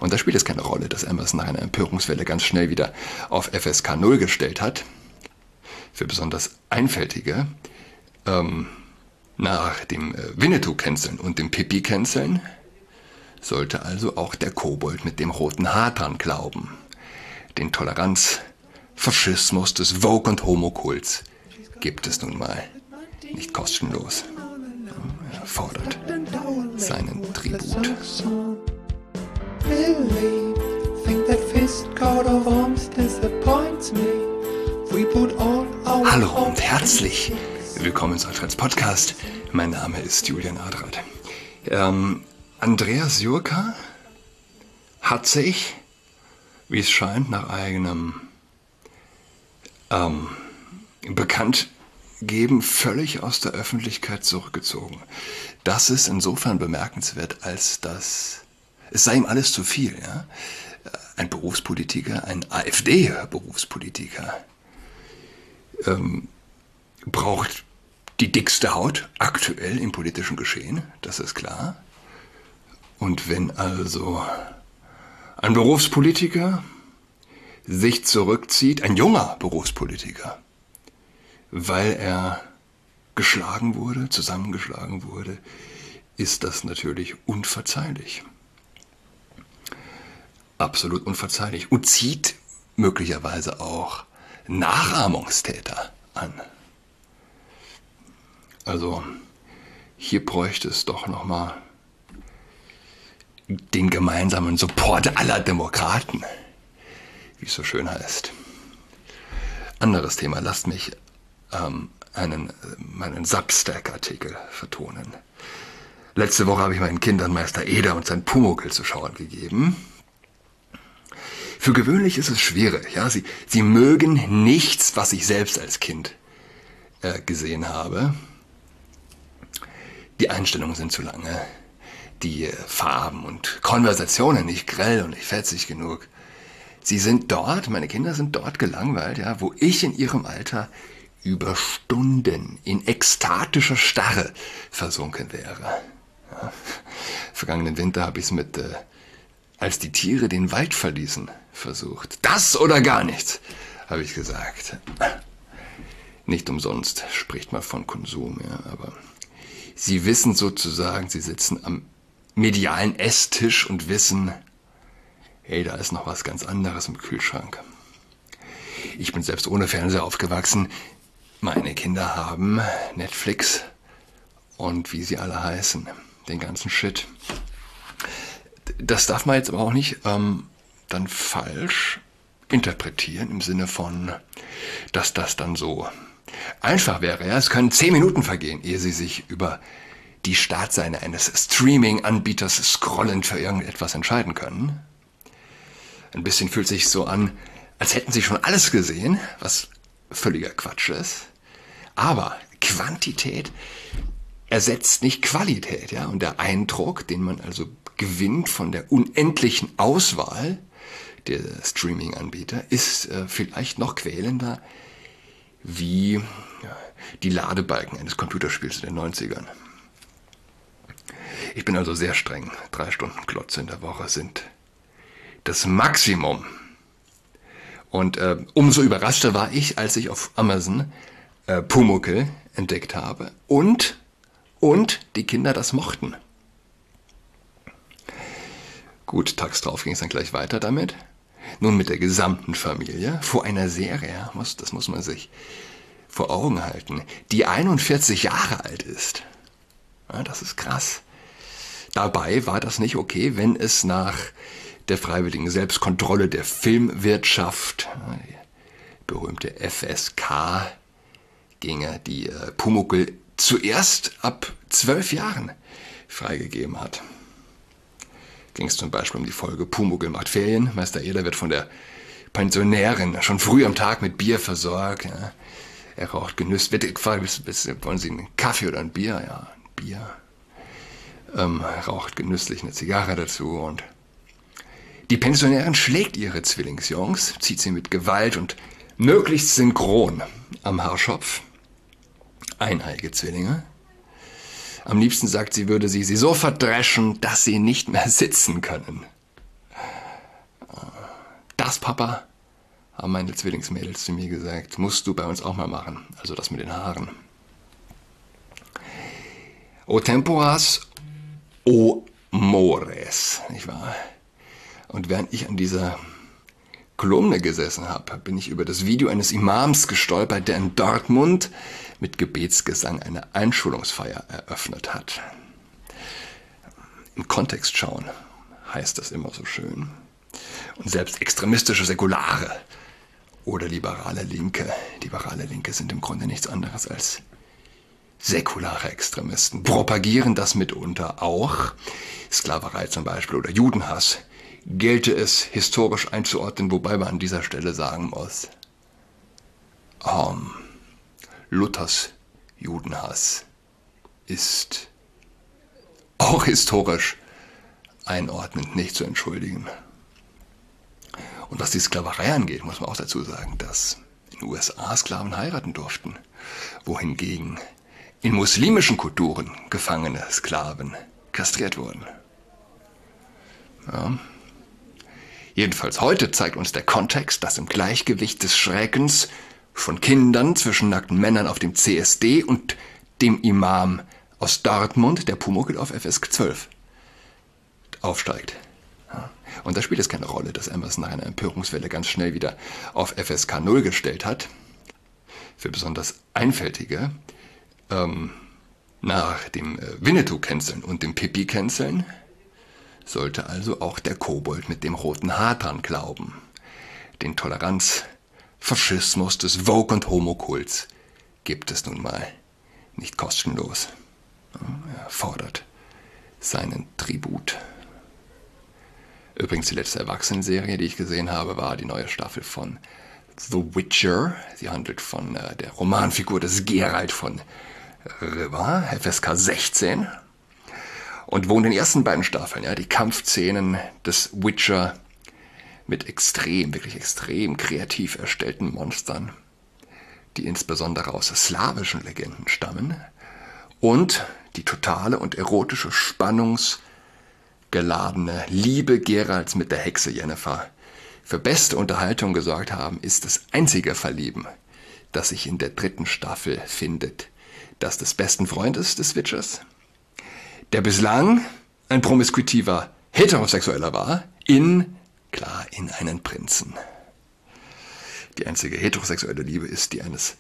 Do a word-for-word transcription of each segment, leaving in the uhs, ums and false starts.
Und da spielt es keine Rolle, dass Emerson nach einer Empörungswelle ganz schnell wieder auf F S K null gestellt hat. Für besonders Einfältige, ähm, nach dem äh, Winnetou-Canceln und dem Pippi-Canceln sollte also auch der Kobold mit dem roten Haar dran glauben. Den Toleranz-Faschismus des Vogue- und Homokults gibt es nun mal nicht kostenlos. Er fordert seinen Tribut. Hallo und herzlich willkommen zu Alfreds Podcast. Mein Name ist Julian Adrat. Ähm, Andreas Jurka hat sich, wie es scheint, nach eigenem ähm, Bekanntgeben völlig aus der Öffentlichkeit zurückgezogen. Das ist insofern bemerkenswert, als dass es sei ihm alles zu viel. Ja? Ein Berufspolitiker, ein AfD-Berufspolitiker, ähm, braucht die dickste Haut aktuell im politischen Geschehen, das ist klar. Und wenn also ein Berufspolitiker sich zurückzieht, ein junger Berufspolitiker, weil er geschlagen wurde, zusammengeschlagen wurde, ist das natürlich unverzeihlich. Absolut unverzeihlich. Und zieht möglicherweise auch Nachahmungstäter an. Also hier bräuchte es doch nochmal den gemeinsamen Support aller Demokraten, wie es so schön heißt. Anderes Thema, lasst mich ähm, einen, meinen Substack-Artikel vertonen. Letzte Woche habe ich meinen Kindern Meister Eder und sein Pumuckl zu schauen gegeben. Für gewöhnlich ist es schwierig. Ja? Sie, sie mögen nichts, was ich selbst als Kind äh, gesehen habe. Die Einstellungen sind zu lange. Die Farben und Konversationen nicht grell und nicht fetzig genug. Sie sind dort, meine Kinder sind dort gelangweilt, ja, wo ich in ihrem Alter über Stunden in ekstatischer Starre versunken wäre. Ja. Vergangenen Winter habe ich es mit, äh, als die Tiere den Wald verließen, versucht. Das oder gar nichts, habe ich gesagt. Nicht umsonst spricht man von Konsum, ja, aber sie wissen sozusagen, sie sitzen am medialen Esstisch und wissen, hey, da ist noch was ganz anderes im Kühlschrank. Ich bin selbst ohne Fernseher aufgewachsen. Meine Kinder haben Netflix und wie sie alle heißen, den ganzen Shit. Das darf man jetzt aber auch nicht ähm, dann falsch interpretieren im Sinne von, dass das dann so einfach wäre. Ja? Es können zehn Minuten vergehen, ehe sie sich über die Startseite eines Streaming-Anbieters scrollend für irgendetwas entscheiden können. Ein bisschen fühlt sich so an, als hätten sie schon alles gesehen, was völliger Quatsch ist. Aber Quantität ersetzt nicht Qualität, ja. Und der Eindruck, den man also gewinnt von der unendlichen Auswahl der Streaming-Anbieter, ist äh, vielleicht noch quälender wie ja, die Ladebalken eines Computerspiels in den neunzigern. Ich bin also sehr streng. Drei Stunden Glotze in der Woche sind das Maximum. Und äh, umso überraschter war ich, als ich auf Amazon äh, Pumuckl entdeckt habe und, und die Kinder das mochten. Gut, tags drauf ging es dann gleich weiter damit. Nun mit der gesamten Familie vor einer Serie, muss, das muss man sich vor Augen halten, die einundvierzig Jahre alt ist. Ja, das ist krass. Dabei war das nicht okay, wenn es nach der freiwilligen Selbstkontrolle der Filmwirtschaft, die berühmte F S K, ginge, die äh, Pumuckl zuerst ab zwölf Jahren freigegeben hat. Ging es zum Beispiel um die Folge Pumuckl macht Ferien. Meister Eder wird von der Pensionärin schon früh am Tag mit Bier versorgt. Ja. Er raucht genüsslich. Wird gefragt, wollen Sie einen Kaffee oder ein Bier? Ja, ein Bier. Ähm, raucht genüsslich eine Zigarre dazu und die Pensionärin schlägt ihre Zwillingsjungs, zieht sie mit Gewalt und möglichst synchron am Haarschopf. Eineige Zwillinge. Am liebsten sagt sie, würde sie sie so verdreschen, dass sie nicht mehr sitzen können. Das, Papa, haben meine Zwillingsmädels zu mir gesagt, musst du bei uns auch mal machen. Also das mit den Haaren. O temporas, o mores, nicht wahr? Und während ich an dieser Kolumne gesessen habe, bin ich über das Video eines Imams gestolpert, der in Dortmund mit Gebetsgesang eine Einschulungsfeier eröffnet hat. Im Kontext schauen heißt das immer so schön. Und selbst extremistische Säkulare oder liberale Linke, liberale Linke sind im Grunde nichts anderes als säkulare Extremisten, propagieren das mitunter auch. Sklaverei zum Beispiel oder Judenhass gelte es historisch einzuordnen, wobei man an dieser Stelle sagen muss, um, Luthers Judenhass ist auch historisch einordnend nicht zu entschuldigen. Und was die Sklaverei angeht, muss man auch dazu sagen, dass in den U S A Sklaven heiraten durften, wohingegen in muslimischen Kulturen gefangene Sklaven kastriert wurden. Ja. Jedenfalls heute zeigt uns der Kontext, dass im Gleichgewicht des Schreckens von Kindern zwischen nackten Männern auf dem C S D und dem Imam aus Dortmund der Pumuckl auf F S K zwölf aufsteigt. Ja. Und da spielt es keine Rolle, dass Emerson nach einer Empörungswelle ganz schnell wieder auf F S K null gestellt hat. Für besonders Einfältige, ähm, nach dem äh, Winnetou-Canceln und dem Pippi-Canceln, sollte also auch der Kobold mit dem roten Haar dran glauben. Den Toleranz, Faschismus des Vogue- und Homokults gibt es nun mal nicht kostenlos. Er fordert seinen Tribut. Übrigens die letzte Erwachsenenserie, die ich gesehen habe, war die neue Staffel von The Witcher. Sie handelt von äh, der Romanfigur des Geralt von Riva, F S K sechzehn. Und wo in den ersten beiden Staffeln ja die Kampfszenen des Witcher mit extrem, wirklich extrem kreativ erstellten Monstern, die insbesondere aus slawischen Legenden stammen, und die totale und erotische, spannungsgeladene Liebe Geralts mit der Hexe Yennefer für beste Unterhaltung gesorgt haben, ist das einzige Verlieben, das sich in der dritten Staffel findet, das des besten Freundes des Witchers, der bislang ein promiskuitiver Heterosexueller war, in, klar, in einen Prinzen. Die einzige heterosexuelle Liebe ist die eines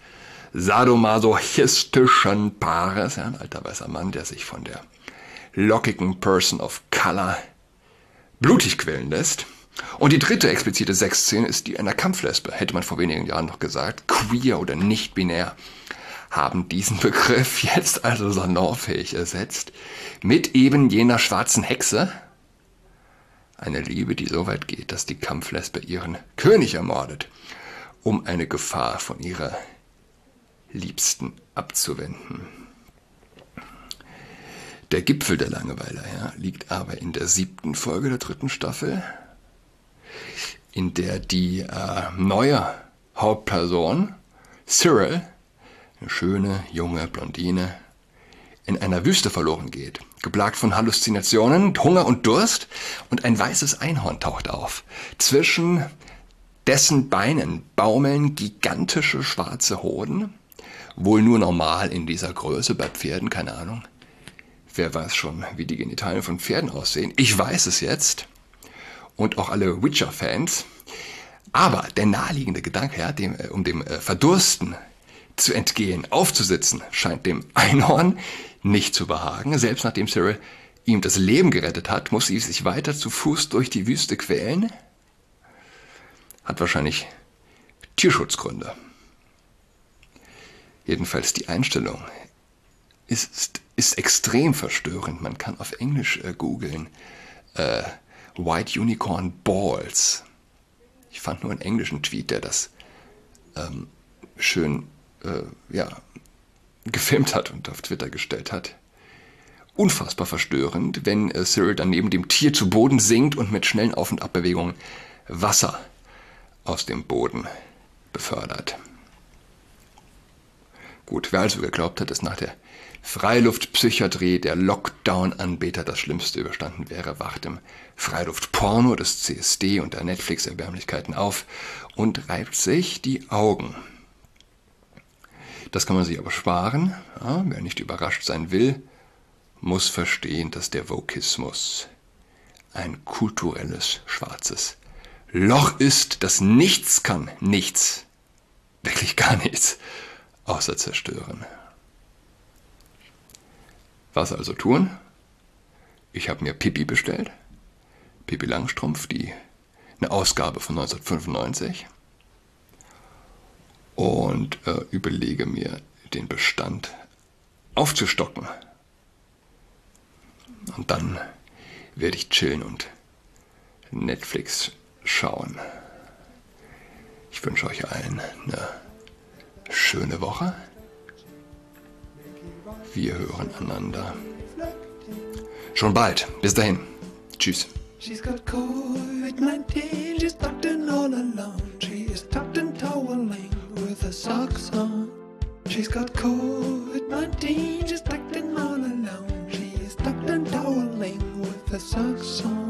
sadomasochistischen Paares, ja, ein alter weißer Mann, der sich von der lockigen Person of Color blutig quälen lässt. Und die dritte explizite Sexszene ist die einer Kampflesbe, hätte man vor wenigen Jahren noch gesagt. Queer oder nicht binär haben diesen Begriff jetzt also salonfähig ersetzt mit eben jener schwarzen Hexe. Eine Liebe, die so weit geht, dass die Kampflesbe ihren König ermordet, um eine Gefahr von ihrer Liebsten abzuwenden. Der Gipfel der Langeweile ja, liegt aber in der siebten Folge der dritten Staffel, in der die äh, neue Hauptperson, Cyril, eine schöne, junge Blondine, in einer Wüste verloren geht, geplagt von Halluzinationen, Hunger und Durst, und ein weißes Einhorn taucht auf. Zwischen dessen Beinen baumeln gigantische schwarze Hoden, wohl nur normal in dieser Größe bei Pferden, keine Ahnung. Wer weiß schon, wie die Genitalien von Pferden aussehen. Ich weiß es jetzt. Und auch alle Witcher-Fans. Aber der naheliegende Gedanke, ja, dem, um dem äh, Verdursten zu entgehen, aufzusitzen, scheint dem Einhorn nicht zu behagen. Selbst nachdem Cyril ihm das Leben gerettet hat, muss sie sich weiter zu Fuß durch die Wüste quälen. Hat wahrscheinlich Tierschutzgründe. Jedenfalls die Einstellung ist, ist extrem verstörend. Man kann auf Englisch äh, googeln. Äh, White Unicorn Balls. Ich fand nur einen englischen Tweet, der das ähm, schön äh, ja, gefilmt hat und auf Twitter gestellt hat. Unfassbar verstörend, wenn äh, Cyril dann neben dem Tier zu Boden sinkt und mit schnellen Auf- und Abbewegungen Wasser aus dem Boden befördert. Gut, wer also geglaubt hat, dass nach der Freiluftpsychiatrie der Lockdown-Anbeter das Schlimmste überstanden wäre, wacht im Freiluft-Porno des C S D und der Netflix-Erbärmlichkeiten auf und reibt sich die Augen. Das kann man sich aber sparen. Ja, wer nicht überrascht sein will, muss verstehen, dass der Vokismus ein kulturelles schwarzes Loch ist, das nichts kann, nichts, wirklich gar nichts, außer zerstören. Was also tun? Ich habe mir Pippi bestellt, Pippi Langstrumpf, die, eine Ausgabe von neunzehnhundertfünfundneunzig, und äh, überlege mir, den Bestand aufzustocken. Und dann werde ich chillen und Netflix schauen. Ich wünsche euch allen eine schöne Woche. Wir hören einander schon bald. Bis dahin. Tschüss. She's got COVID nineteen, she's tucked in all alone. She is tucked in toweling with her socks on. She's got COVID nineteen, she's tucked in all alone. She is tucked in toweling with her socks on.